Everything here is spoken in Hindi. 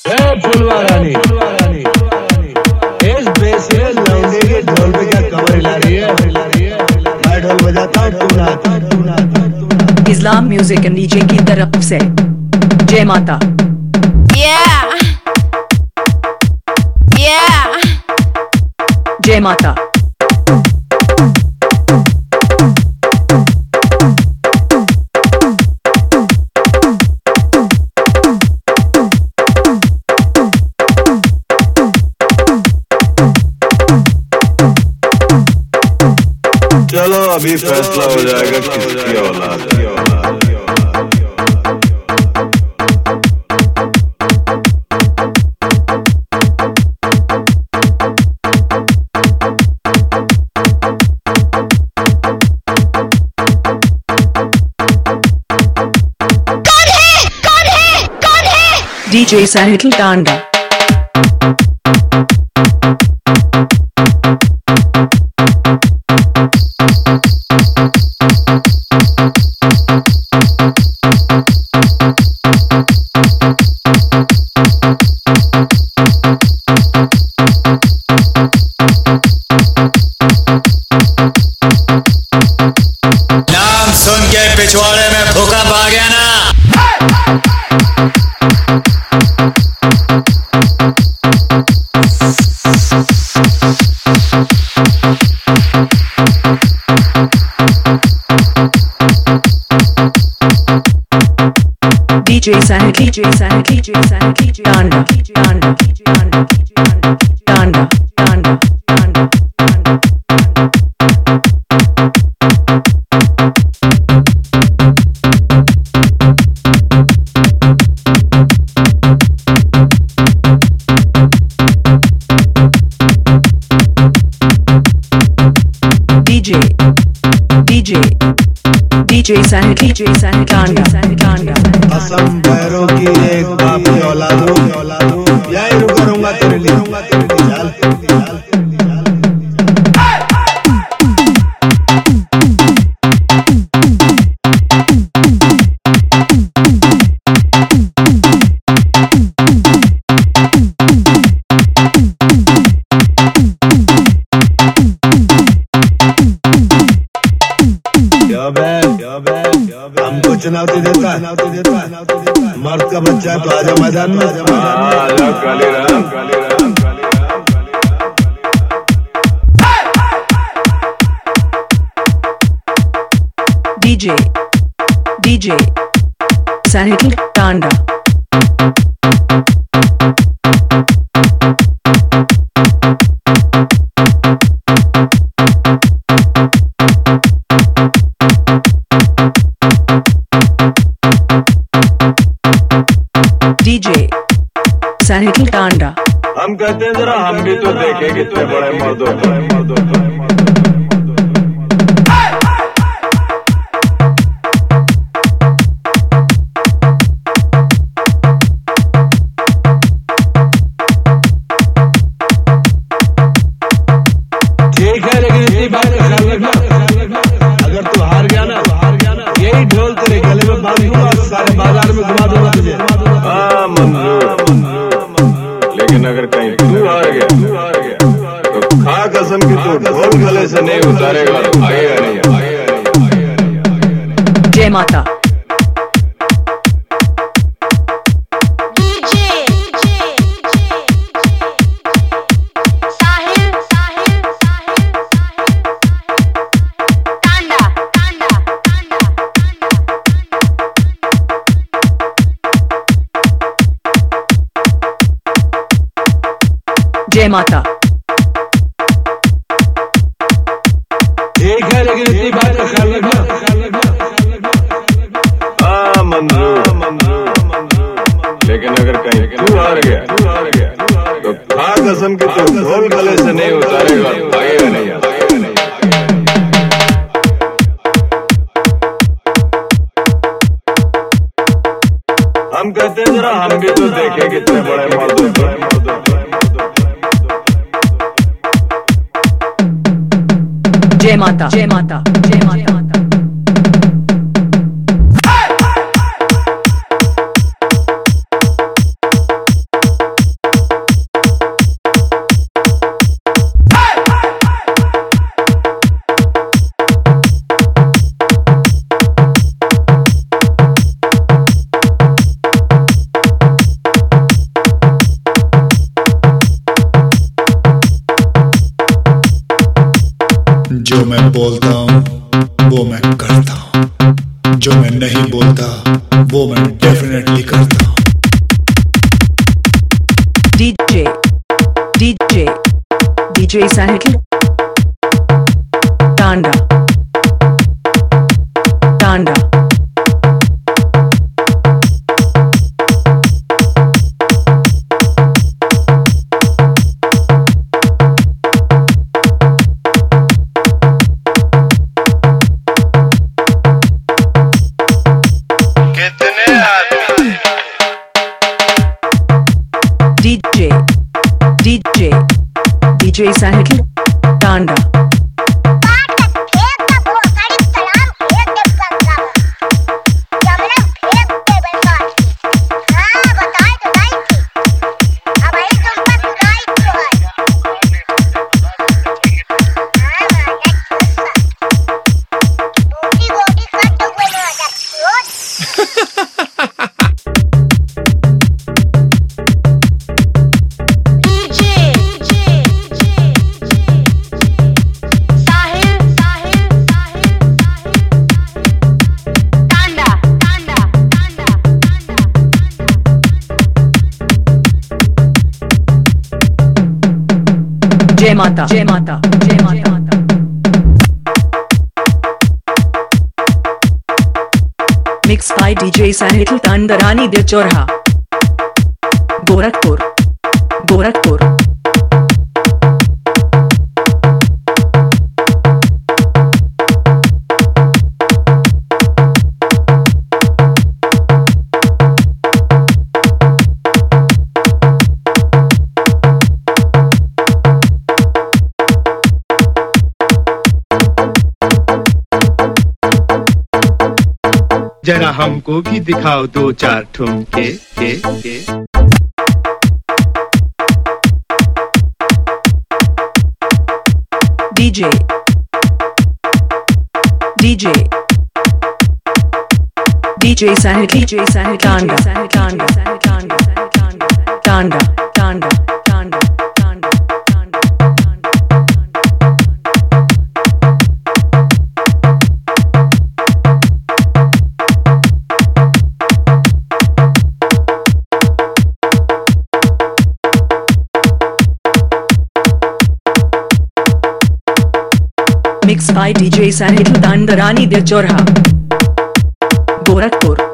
फुलवा रानी इस बेसिए लौंडे के ढोल पे क्या कमर हिला रही है। मैं ढोल बजाता हूँ तू नाच। इस्लाम म्यूजिक एंड डीजे की तरफ से जय माता। जय माता। चलो अभी फैसला हो जाएगा किसकी औलाद है। DJ Sahil Tanda। नाम सुन के पिछवाड़े में भूकंप आ गया ना। DJ Sahil Tanda Tanda Tanda। DJ Sahil Tanda। Assam पैरों की एक बाप की औलाद हूँ, यही रुका रहूंगा तेरे लिए। चल हमको चुनौती देता मर्द का बच्चा है तो आजा मैदान में। DJ Sahil Tanda। DJ Sahil Tanda। हम कहते हैं जरा हम भी तो देखें कितने बड़े मर्दों को। ठीक है लेकिन इसी बात का ख्याल रखना, अगर तू हार गया ना यही ढोल तेरे गले में बांध दूंगा और सारे बाजार में घुमा दूंगा तुझे। हाँ मंजूर, लेकिन अगर कहीं तू हार गया तो खा कसम की तू ढोल गले से नहीं उतारेगा, आएगा नहीं। जय माता। जय माता। ठीक है लेकिन इसी बात का ख्याल रखना, हाँ मंजूर, लेकिन अगर कहीं तू हार गया तो खा कसम की तू ढोल गले से नहीं उतारेगा, आएगा नहीं। हम कहते हैं जरा हम भी तो देखें कितने बड़े मर्दों को। जय माता। जय माता। जय माता। DJ Sahil Tanda DJ Sahil Tanda Jai Mata Jai Mata Jai Mata Mixed by DJ Sahil Tandarani De Chorha Gorakhpur जरा हमको भी दिखाओ दो चार ठुमके के DJ Sahil Tanda Mixed by DJ Sahil Tandarani De Chorha Gorakhpur